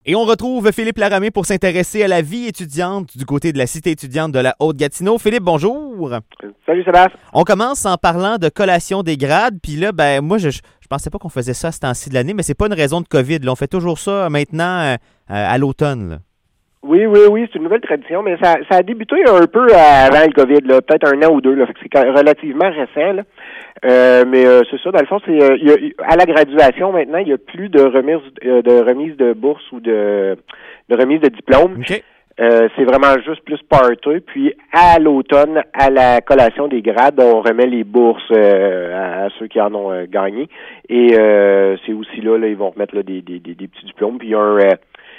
Et on retrouve Philippe Laramée pour s'intéresser à la vie étudiante du côté de la cité étudiante de la Haute-Gatineau. Philippe, bonjour. Salut Sébastien. On commence en parlant de collation des grades. Puis là, moi, je pensais pas qu'on faisait ça à ce temps-ci de l'année, mais c'est pas une raison de COVID. Là. On fait toujours ça maintenant à l'automne. Là. Oui, c'est une nouvelle tradition, mais ça a débuté un peu avant le COVID, là, peut-être 1 an ou 2, là, fait que c'est relativement récent. Là. Mais c'est ça, dans le fond, c'est à la graduation maintenant, il n'y a plus de remise de bourse ou de remise de diplôme. Okay. C'est vraiment juste plus party. Puis à l'automne, à la collation des grades, on remet les bourses à ceux qui en ont gagné. Et c'est aussi là, ils vont remettre là, des petits diplômes. Puis il y a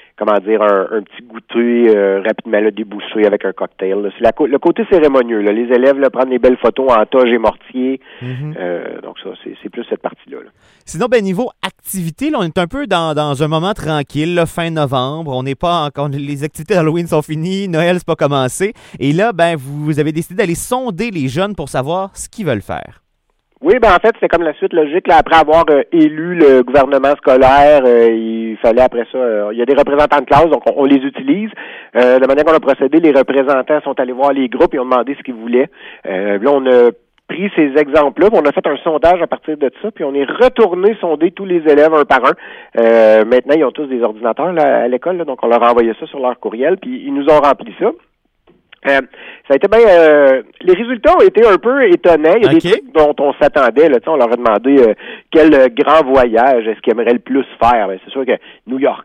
un petit goûter rapidement là, débouché avec un cocktail. Là. C'est le côté cérémonieux. Là. Les élèves là, prennent des belles photos en toge et mortier. Donc ça, c'est plus cette partie-là. Là. Sinon, niveau activité, là, on est un peu dans un moment tranquille, là, fin novembre. On n'est pas encore. Les activités d'Halloween sont finies, Noël c'est pas commencé. Et là, vous avez décidé d'aller sonder les jeunes pour savoir ce qu'ils veulent faire. Oui, en fait, c'est comme la suite logique. Là, après avoir élu le gouvernement scolaire, il fallait après ça, il y a des représentants de classe, donc on les utilise. De manière qu'on a procédé, les représentants sont allés voir les groupes et ont demandé ce qu'ils voulaient. Là, on a pris ces exemples-là, puis on a fait un sondage à partir de ça, puis on est retourné sonder tous les élèves un par un. Maintenant, ils ont tous des ordinateurs là, à l'école, là, donc on leur a envoyé ça sur leur courriel, puis ils nous ont rempli ça. Ça a été les résultats ont été un peu étonnants. Il y a des trucs dont on s'attendait. Là, on leur a demandé quel grand voyage est-ce qu'ils aimeraient le plus faire. C'est sûr que New York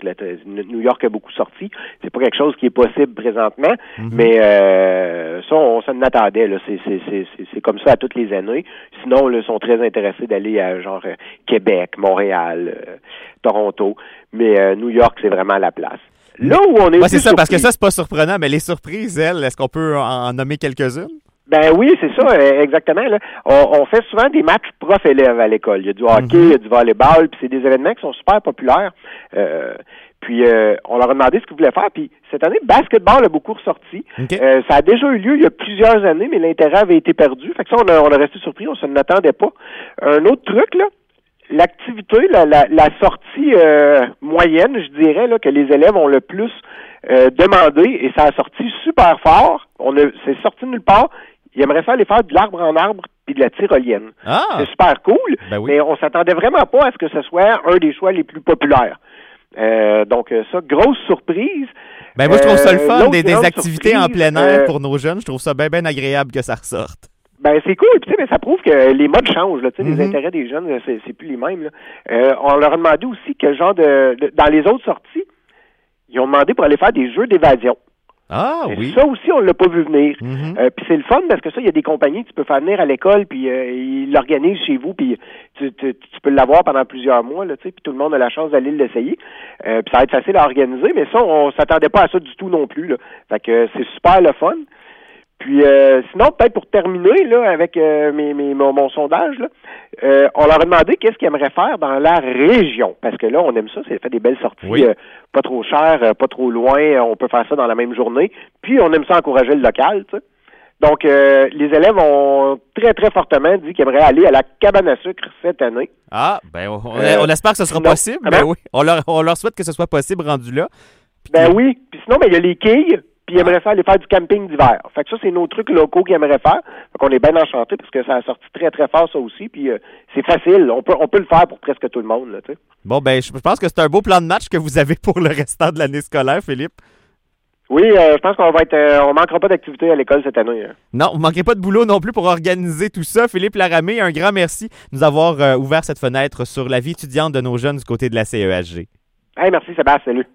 a beaucoup sorti. C'est pas quelque chose qui est possible présentement, mais ça, on s'en attendait. Là. C'est comme ça à toutes les années. Sinon, ils sont très intéressés d'aller à Québec, Montréal, Toronto. Mais New York, c'est vraiment la place. Là où on est c'est ça, parce que ça, c'est pas surprenant, mais les surprises, est-ce qu'on peut en nommer quelques-unes? Oui, c'est ça, exactement. Là. On fait souvent des matchs prof-élèves à l'école. Il y a du hockey, il y a du volleyball, puis c'est des événements qui sont super populaires. Puis on leur a demandé ce qu'ils voulaient faire, puis cette année, le basketball a beaucoup ressorti. Okay. Ça a déjà eu lieu il y a plusieurs années, mais l'intérêt avait été perdu. Fait que ça, on a resté surpris, on s'en attendait pas. Un autre truc, là, l'activité, la sortie moyenne, je dirais, là, que les élèves ont le plus demandé, et ça a sorti super fort. C'est sorti de nulle part. Ils aimeraient ça aller faire de l'arbre en arbre puis de la tyrolienne. C'est super cool, mais on s'attendait vraiment pas à ce que ce soit un des choix les plus populaires. Donc ça, grosse surprise. Moi, je trouve ça le fun, des activités en plein air pour nos jeunes. Je trouve ça bien agréable que ça ressorte. C'est cool, puis mais ça prouve que les modes changent, là, les intérêts des jeunes, c'est plus les mêmes. Là. On leur a demandé aussi quel genre dans les autres sorties, ils ont demandé pour aller faire des jeux d'évasion. Oui. Ça aussi, on l'a pas vu venir. Puis c'est le fun parce que ça, il y a des compagnies que tu peux faire venir à l'école, puis ils l'organisent chez vous, puis tu peux l'avoir pendant plusieurs mois, là, puis tout le monde a la chance d'aller l'essayer. Puis ça va être facile à organiser, mais ça, on s'attendait pas à ça du tout non plus. Là. Fait que c'est super le fun. Puis sinon, peut-être pour terminer là avec mon sondage, là, on leur a demandé qu'est-ce qu'ils aimeraient faire dans la région. Parce que là, on aime ça, c'est fait des belles sorties, pas trop chères, pas trop loin, on peut faire ça dans la même journée. Puis on aime ça encourager le local, tu sais. Donc, les élèves ont très, très fortement dit qu'ils aimeraient aller à la cabane à sucre cette année. On espère que ce sera possible. Oui, on leur souhaite que ce soit possible rendu là. Oui. Puis sinon, il y a les quilles. Puis ils aimeraient ça aller faire du camping d'hiver. Fait que ça, c'est nos trucs locaux qu'ils aimeraient faire. Fait qu'on est bien enchantés parce que ça a sorti très, très fort, ça aussi. Puis c'est facile. On peut le faire pour presque tout le monde, là, tu sais. Je pense que c'est un beau plan de match que vous avez pour le restant de l'année scolaire, Philippe. Oui, je pense qu'on on manquera pas d'activité à l'école cette année. Non, vous ne manquerez pas de boulot non plus pour organiser tout ça. Philippe Laramée, un grand merci de nous avoir ouvert cette fenêtre sur la vie étudiante de nos jeunes du côté de la CEHG. Merci Sébastien, salut.